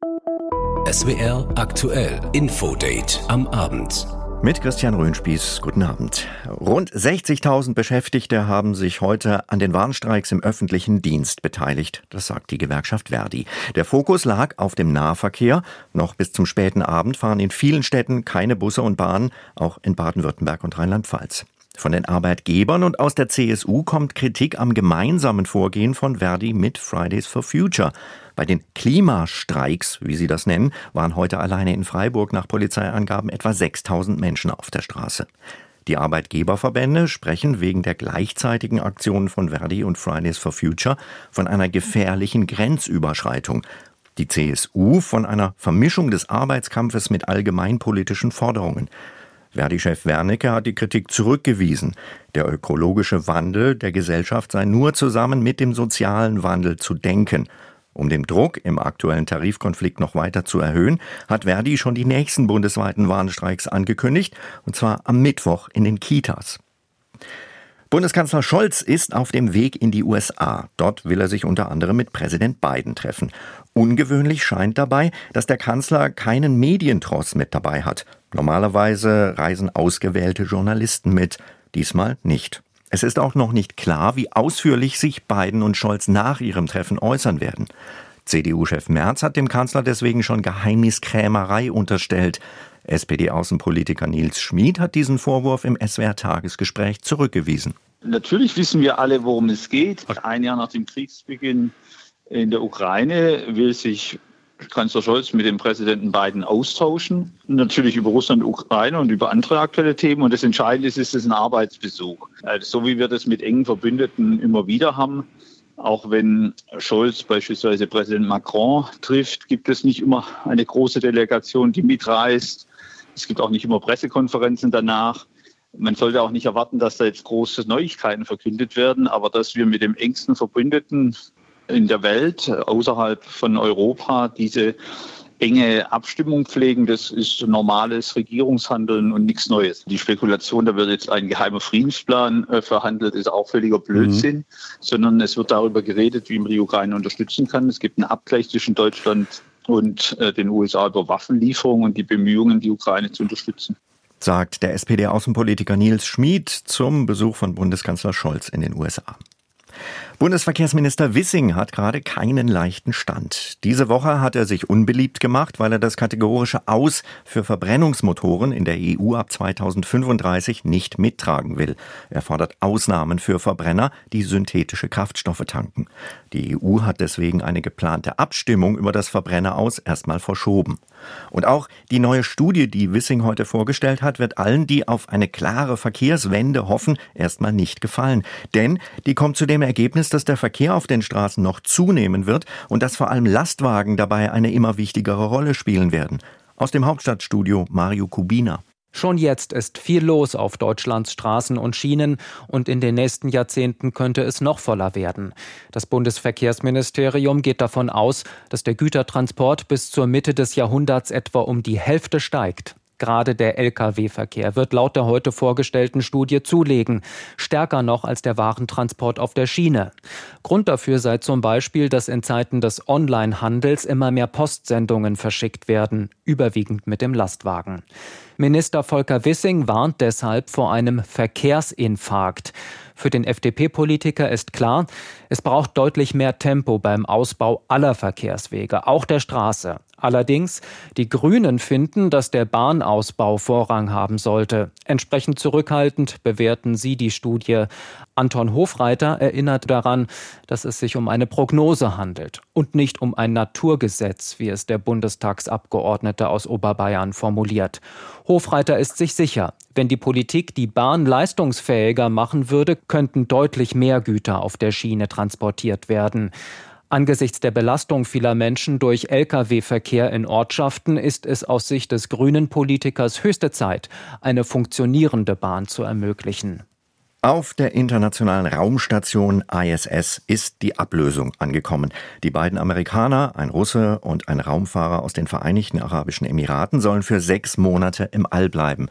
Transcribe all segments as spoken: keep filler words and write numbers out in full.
S W R aktuell Infodate am Abend. Mit Christian Röhnspieß, guten Abend. Rund sechzigtausend Beschäftigte haben sich heute an den Warnstreiks im öffentlichen Dienst beteiligt. Das sagt die Gewerkschaft Verdi. Der Fokus lag auf dem Nahverkehr. Noch bis zum späten Abend fahren in vielen Städten keine Busse und Bahnen, auch in Baden-Württemberg und Rheinland-Pfalz. Von den Arbeitgebern und aus der C S U kommt Kritik am gemeinsamen Vorgehen von Verdi mit Fridays for Future. Bei den Klimastreiks, wie sie das nennen, waren heute alleine in Freiburg nach Polizeiangaben etwa sechstausend Menschen auf der Straße. Die Arbeitgeberverbände sprechen wegen der gleichzeitigen Aktionen von Verdi und Fridays for Future von einer gefährlichen Grenzüberschreitung. Die C S U von einer Vermischung des Arbeitskampfes mit allgemeinpolitischen Forderungen. Verdi-Chef Wernicke hat die Kritik zurückgewiesen. Der ökologische Wandel der Gesellschaft sei nur zusammen mit dem sozialen Wandel zu denken. Um den Druck im aktuellen Tarifkonflikt noch weiter zu erhöhen, hat Verdi schon die nächsten bundesweiten Warnstreiks angekündigt, und zwar am Mittwoch in den Kitas. Bundeskanzler Scholz ist auf dem Weg in die U S A. Dort will er sich unter anderem mit Präsident Biden treffen. Ungewöhnlich scheint dabei, dass der Kanzler keinen Medientross mit dabei hat. Normalerweise reisen ausgewählte Journalisten mit, diesmal nicht. Es ist auch noch nicht klar, wie ausführlich sich Biden und Scholz nach ihrem Treffen äußern werden. C D U-Chef Merz hat dem Kanzler deswegen schon Geheimniskrämerei unterstellt. S P D-Außenpolitiker Nils Schmid hat diesen Vorwurf im S W R-Tagesgespräch zurückgewiesen. Natürlich wissen wir alle, worum es geht. Ein Jahr nach dem Kriegsbeginn in der Ukraine will sich Kanzler Scholz mit dem Präsidenten Biden austauschen. Natürlich über Russland und Ukraine und über andere aktuelle Themen. Und das Entscheidende ist, ist es ein Arbeitsbesuch. Also so wie wir das mit engen Verbündeten immer wieder haben. Auch wenn Scholz beispielsweise Präsident Macron trifft, gibt es nicht immer eine große Delegation, die mitreist. Es gibt auch nicht immer Pressekonferenzen danach. Man sollte auch nicht erwarten, dass da jetzt große Neuigkeiten verkündet werden. Aber dass wir mit dem engsten Verbündeten in der Welt, außerhalb von Europa, diese enge Abstimmung pflegen, das ist normales Regierungshandeln und nichts Neues. Die Spekulation, da wird jetzt ein geheimer Friedensplan äh, verhandelt, ist auch völliger Blödsinn, mhm. sondern es wird darüber geredet, wie man die Ukraine unterstützen kann. Es gibt einen Abgleich zwischen Deutschland und äh, den U S A über Waffenlieferungen und die Bemühungen, die Ukraine zu unterstützen. Sagt der S P D-Außenpolitiker Nils Schmid zum Besuch von Bundeskanzler Scholz in den U S A. Bundesverkehrsminister Wissing hat gerade keinen leichten Stand. Diese Woche hat er sich unbeliebt gemacht, weil er das kategorische Aus für Verbrennungsmotoren in der E U ab zweitausendfünfunddreißig nicht mittragen will. Er fordert Ausnahmen für Verbrenner, die synthetische Kraftstoffe tanken. Die E U hat deswegen eine geplante Abstimmung über das Verbrenneraus erstmal verschoben. Und auch die neue Studie, die Wissing heute vorgestellt hat, wird allen, die auf eine klare Verkehrswende hoffen, erstmal nicht gefallen. Denn die kommt zu dem Ergebnis, dass der Verkehr auf den Straßen noch zunehmen wird und dass vor allem Lastwagen dabei eine immer wichtigere Rolle spielen werden. Aus dem Hauptstadtstudio Mario Kubina. Schon jetzt ist viel los auf Deutschlands Straßen und Schienen und in den nächsten Jahrzehnten könnte es noch voller werden. Das Bundesverkehrsministerium geht davon aus, dass der Gütertransport bis zur Mitte des Jahrhunderts etwa um die Hälfte steigt. Gerade der L K W-Verkehr wird laut der heute vorgestellten Studie zulegen, stärker noch als der Warentransport auf der Schiene. Grund dafür sei zum Beispiel, dass in Zeiten des Onlinehandels immer mehr Postsendungen verschickt werden, überwiegend mit dem Lastwagen. Minister Volker Wissing warnt deshalb vor einem Verkehrsinfarkt. Für den F D P-Politiker ist klar, es braucht deutlich mehr Tempo beim Ausbau aller Verkehrswege, auch der Straße. Allerdings, die Grünen finden, dass der Bahnausbau Vorrang haben sollte. Entsprechend zurückhaltend bewerten sie die Studie. Anton Hofreiter erinnert daran, dass es sich um eine Prognose handelt und nicht um ein Naturgesetz, wie es der Bundestagsabgeordnete aus Oberbayern formuliert. Hofreiter ist sich sicher, wenn die Politik die Bahn leistungsfähiger machen würde, könnten deutlich mehr Güter auf der Schiene transportiert werden. Angesichts der Belastung vieler Menschen durch L K W-Verkehr in Ortschaften ist es aus Sicht des grünen Politikers höchste Zeit, eine funktionierende Bahn zu ermöglichen. Auf der internationalen Raumstation I S S ist die Ablösung angekommen. Die beiden Amerikaner, ein Russe und ein Raumfahrer aus den Vereinigten Arabischen Emiraten, sollen für sechs Monate im All bleiben.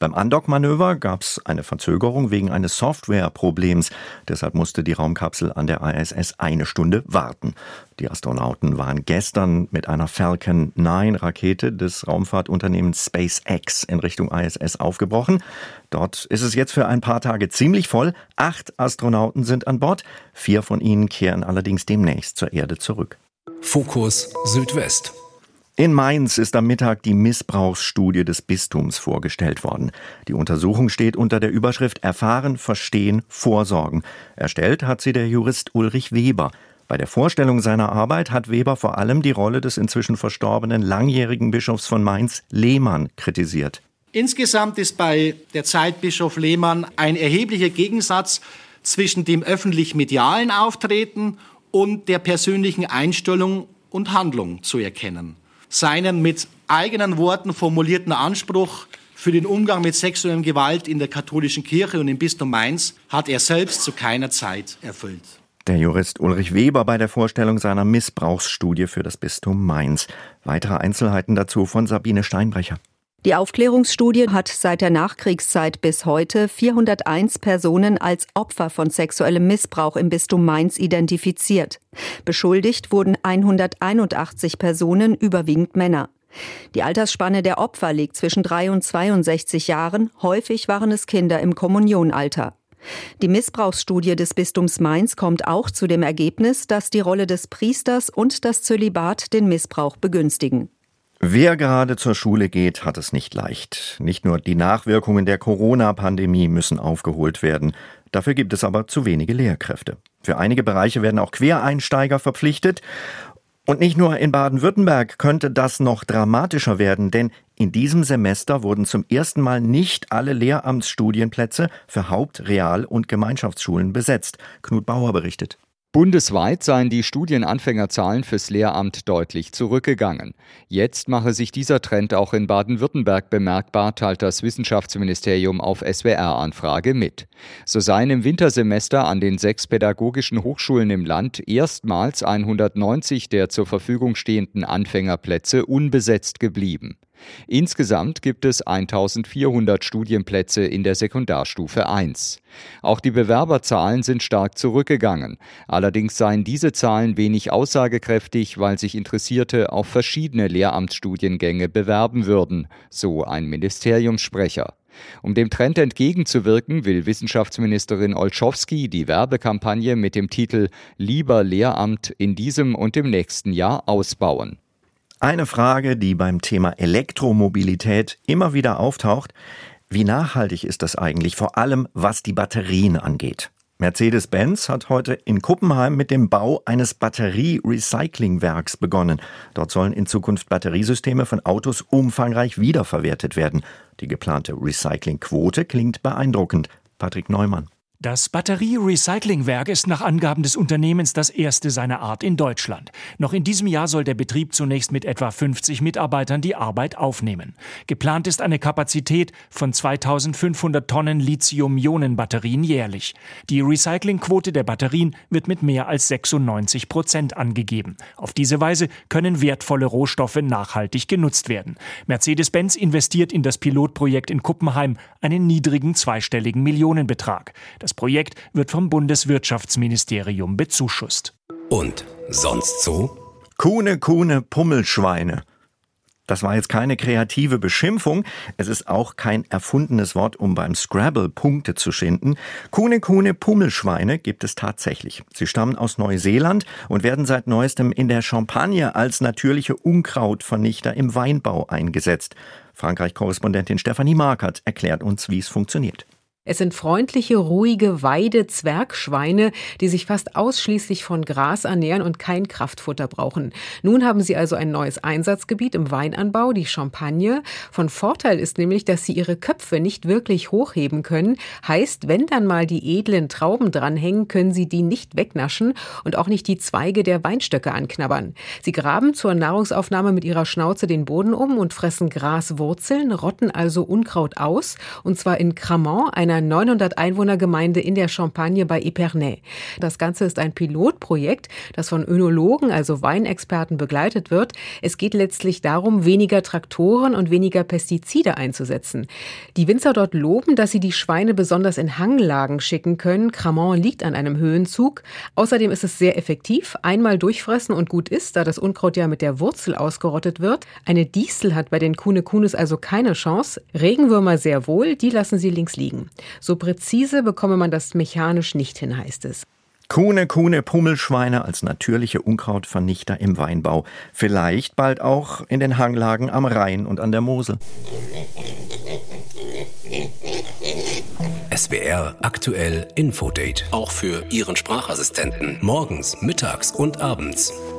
Beim Andockmanöver gab es eine Verzögerung wegen eines Softwareproblems. Deshalb musste die Raumkapsel an der I S S eine Stunde warten. Die Astronauten waren gestern mit einer Falcon neun Rakete des Raumfahrtunternehmens SpaceX in Richtung I S S aufgebrochen. Dort ist es jetzt für ein paar Tage ziemlich voll. Acht Astronauten sind an Bord. Vier von ihnen kehren allerdings demnächst zur Erde zurück. Fokus Südwest. In Mainz ist am Mittag die Missbrauchsstudie des Bistums vorgestellt worden. Die Untersuchung steht unter der Überschrift Erfahren, Verstehen, Vorsorgen. Erstellt hat sie der Jurist Ulrich Weber. Bei der Vorstellung seiner Arbeit hat Weber vor allem die Rolle des inzwischen verstorbenen langjährigen Bischofs von Mainz, Lehmann, kritisiert. Insgesamt ist bei der Zeit Bischof Lehmann ein erheblicher Gegensatz zwischen dem öffentlich-medialen Auftreten und der persönlichen Einstellung und Handlung zu erkennen. Seinen mit eigenen Worten formulierten Anspruch für den Umgang mit sexueller Gewalt in der katholischen Kirche und im Bistum Mainz hat er selbst zu keiner Zeit erfüllt. Der Jurist Ulrich Weber bei der Vorstellung seiner Missbrauchsstudie für das Bistum Mainz. Weitere Einzelheiten dazu von Sabine Steinbrecher. Die Aufklärungsstudie hat seit der Nachkriegszeit bis heute vierhunderteins Personen als Opfer von sexuellem Missbrauch im Bistum Mainz identifiziert. Beschuldigt wurden hunderteinundachtzig Personen, überwiegend Männer. Die Altersspanne der Opfer liegt zwischen drei und zweiundsechzig Jahren. Häufig waren es Kinder im Kommunionalter. Die Missbrauchsstudie des Bistums Mainz kommt auch zu dem Ergebnis, dass die Rolle des Priesters und das Zölibat den Missbrauch begünstigen. Wer gerade zur Schule geht, hat es nicht leicht. Nicht nur die Nachwirkungen der Corona-Pandemie müssen aufgeholt werden. Dafür gibt es aber zu wenige Lehrkräfte. Für einige Bereiche werden auch Quereinsteiger verpflichtet. Und nicht nur in Baden-Württemberg könnte das noch dramatischer werden, denn in diesem Semester wurden zum ersten Mal nicht alle Lehramtsstudienplätze für Haupt-, Real- und Gemeinschaftsschulen besetzt. Knut Bauer berichtet. Bundesweit seien die Studienanfängerzahlen fürs Lehramt deutlich zurückgegangen. Jetzt mache sich dieser Trend auch in Baden-Württemberg bemerkbar, teilt das Wissenschaftsministerium auf S W R-Anfrage mit. So seien im Wintersemester an den sechs pädagogischen Hochschulen im Land erstmals hundertneunzig der zur Verfügung stehenden Anfängerplätze unbesetzt geblieben. Insgesamt gibt es eintausendvierhundert Studienplätze in der Sekundarstufe eins. Auch die Bewerberzahlen sind stark zurückgegangen. Allerdings seien diese Zahlen wenig aussagekräftig, weil sich Interessierte auf verschiedene Lehramtsstudiengänge bewerben würden, so ein Ministeriumssprecher. Um dem Trend entgegenzuwirken, will Wissenschaftsministerin Olschowski die Werbekampagne mit dem Titel »Lieber Lehramt« in diesem und im nächsten Jahr ausbauen. Eine Frage, die beim Thema Elektromobilität immer wieder auftaucht: Wie nachhaltig ist das eigentlich, vor allem was die Batterien angeht? Mercedes-Benz hat heute in Kuppenheim mit dem Bau eines Batterie-Recyclingwerks begonnen. Dort sollen in Zukunft Batteriesysteme von Autos umfangreich wiederverwertet werden. Die geplante Recyclingquote klingt beeindruckend. Patrick Neumann. Das Batterie-Recyclingwerk ist nach Angaben des Unternehmens das erste seiner Art in Deutschland. Noch in diesem Jahr soll der Betrieb zunächst mit etwa fünfzig Mitarbeitern die Arbeit aufnehmen. Geplant ist eine Kapazität von zweitausendfünfhundert Tonnen Lithium-Ionen-Batterien jährlich. Die Recyclingquote der Batterien wird mit mehr als sechsundneunzig Prozent angegeben. Auf diese Weise können wertvolle Rohstoffe nachhaltig genutzt werden. Mercedes-Benz investiert in das Pilotprojekt in Kuppenheim einen niedrigen zweistelligen Millionenbetrag. Das Projekt wird vom Bundeswirtschaftsministerium bezuschusst. Und sonst so? Kuhne, Kuhne, Pummelschweine. Das war jetzt keine kreative Beschimpfung. Es ist auch kein erfundenes Wort, um beim Scrabble Punkte zu schinden. Kuhne, Kuhne, Pummelschweine gibt es tatsächlich. Sie stammen aus Neuseeland und werden seit neuestem in der Champagne als natürliche Unkrautvernichter im Weinbau eingesetzt. Frankreich-Korrespondentin Stefanie Markert erklärt uns, wie es funktioniert. Es sind freundliche, ruhige Weide-Zwergschweine, die sich fast ausschließlich von Gras ernähren und kein Kraftfutter brauchen. Nun haben sie also ein neues Einsatzgebiet im Weinanbau, die Champagne. Von Vorteil ist nämlich, dass sie ihre Köpfe nicht wirklich hochheben können. Heißt, wenn dann mal die edlen Trauben dranhängen, können sie die nicht wegnaschen und auch nicht die Zweige der Weinstöcke anknabbern. Sie graben zur Nahrungsaufnahme mit ihrer Schnauze den Boden um und fressen Graswurzeln, rotten also Unkraut aus, und zwar in Cramont, einer einer neunhundert Einwohner-Gemeinde in der Champagne bei Epernay. Das Ganze ist ein Pilotprojekt, das von Önologen, also Weinexperten, begleitet wird. Es geht letztlich darum, weniger Traktoren und weniger Pestizide einzusetzen. Die Winzer dort loben, dass sie die Schweine besonders in Hanglagen schicken können. Cramont liegt an einem Höhenzug. Außerdem ist es sehr effektiv. Einmal durchfressen und gut ist, da das Unkraut ja mit der Wurzel ausgerottet wird. Eine Distel hat bei den Kuhne Kuhnes also keine Chance. Regenwürmer sehr wohl, die lassen sie links liegen. So präzise bekomme man das mechanisch nicht hin, heißt es. Kuhne, Kuhne, Pummelschweine als natürliche Unkrautvernichter im Weinbau. Vielleicht bald auch in den Hanglagen am Rhein und an der Mosel. S W R aktuell Infodate. Auch für Ihren Sprachassistenten. Morgens, mittags und abends.